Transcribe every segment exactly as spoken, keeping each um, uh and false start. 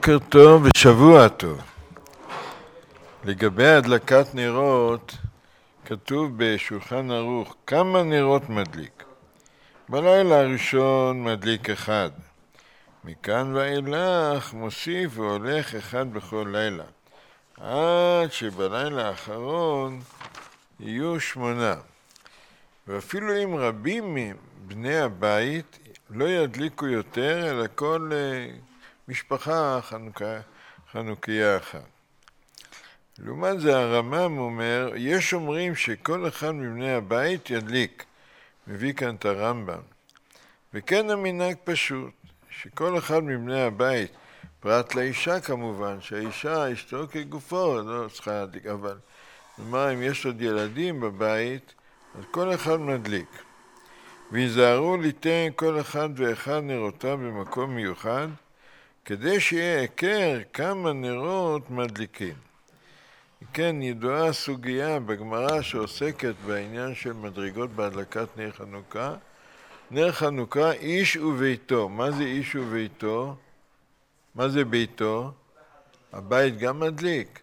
בוקר טוב ושבוע טוב. לגבי הדלקת נרות, כתוב בשולחן ערוך כמה נרות מדליק. בלילה הראשון מדליק אחד. מכאן ואילך מוסיף והולך אחד בכל לילה. עד שבלילה האחרון יהיו שמונה. ואפילו אם רבים מבני הבית לא ידליקו יותר, אלא כל משפחה חנוכה, חנוכיה אחת. לעומת זה הרמב"ם אומר, יש אומרים שכל אחד מבני הבית ידליק. מביא כאן את הרמב"ם. וכן המנהג פשוט, שכל אחד מבני הבית, פרט לאישה כמובן, שהאישה אשתו כגופו, לא צריכה להדליק, אבל נאמר אם יש עוד ילדים בבית, אז כל אחד מדליק. ויזהרו ליתן כל אחד ואחד נרותיו במקום מיוחד, כדי שיהיה היכר כמה נרות מדליקים. כן, ידועה הסוגיה בגמרא שעוסקת בעניין של מדרגות בהדלקת נר חנוכה. נר חנוכה איש וביתו. מה זה איש וביתו? מה זה ביתו? הבית גם מדליק.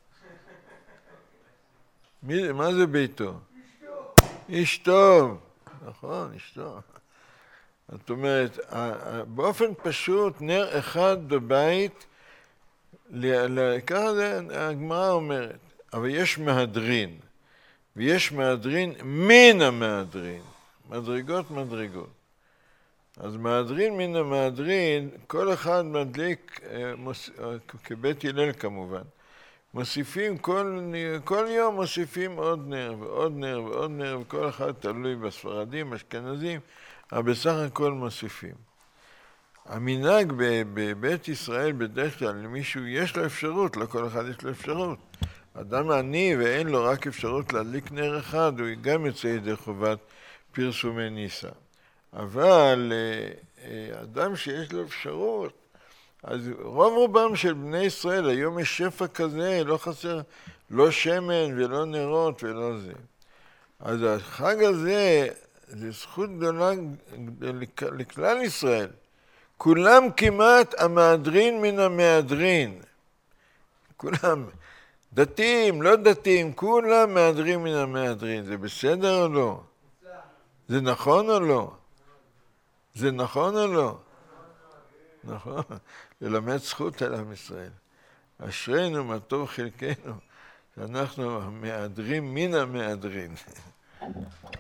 מי, מה זה ביתו? איש טוב. נכון, אשתו. זאת אומרת, באופן פשוט, נר אחד בבית, ככה זה הגמרא אומרת, אבל יש מהדרין, ויש מהדרין מן המהדרין, מדרגות מדרגות. אז מהדרין מן המהדרין, כל אחד מדליק, כבית הלל כמובן, מוסיפים, כל, כל יום מוסיפים עוד נר ועוד נר ועוד נר, וכל אחד תלוי בספרדים, אשכנזים, אבל בסך הכל מוסיפים. המנהג בבית ישראל בדרך כלל, למישהו יש לו אפשרות, לא כל אחד יש לו אפשרות. אדם עני ואין לו רק אפשרות להדליק נר אחד, הוא גם יוצא ידי חובת פרסומי ניסה. אבל אדם שיש לו אפשרות, אז רוב רובם של בני ישראל, היום יש שפע כזה, לא חסר לא שמן ולא נרות ולא זה. אז החג הזה, זה זכות גדולה לכלל ישראל. כולם כמעט המהדרין מן המהדרין. כולם, דתיים, לא דתיים, כולם מהדרין מן המהדרין. זה בסדר או לא? זה נכון או לא? זה נכון או לא? נכון. ללמד זכות על עם ישראל. אשרינו מה טוב חלקנו, שאנחנו מהדרים מן המהדרין.